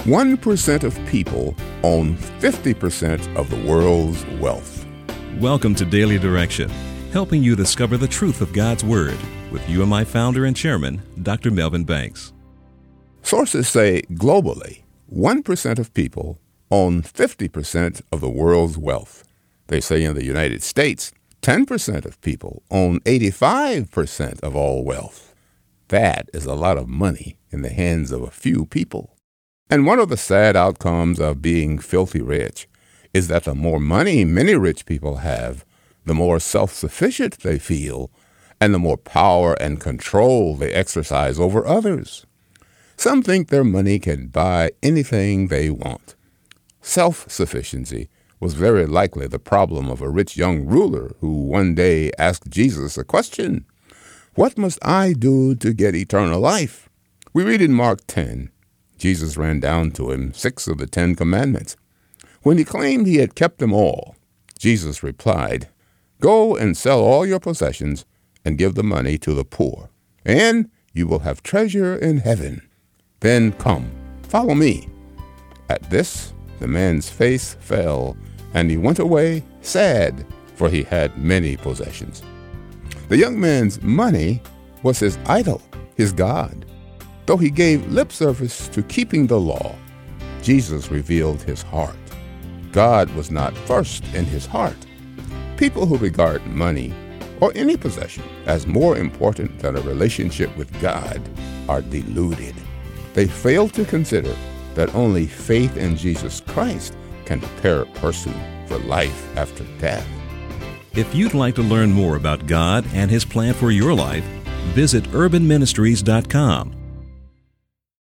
1% of people own 50% of the world's wealth. Welcome to Daily Direction, helping you discover the truth of God's Word with UMI founder and chairman, Dr. Melvin Banks. Sources say globally, 1% of people own 50% of the world's wealth. They say in the United States, 10% of people own 85% of all wealth. That is a lot of money in the hands of a few people. And one of the sad outcomes of being filthy rich is that the more money many rich people have, the more self-sufficient they feel, and the more power and control they exercise over others. Some think their money can buy anything they want. Self-sufficiency was very likely the problem of a rich young ruler who one day asked Jesus a question: "What must I do to get eternal life?" We read in Mark 10, Jesus ran down to him 6 of the 10 commandments. When he claimed he had kept them all, Jesus replied, "Go and sell all your possessions and give the money to the poor, and you will have treasure in heaven. Then come, follow me." At this, the man's face fell, and he went away sad, for he had many possessions. The young man's money was his idol, his God. Though he gave lip service to keeping the law, Jesus revealed his heart. God was not first in his heart. People who regard money or any possession as more important than a relationship with God are deluded. They fail to consider that only faith in Jesus Christ can prepare a person for life after death. If you'd like to learn more about God and His plan for your life, visit urbanministries.com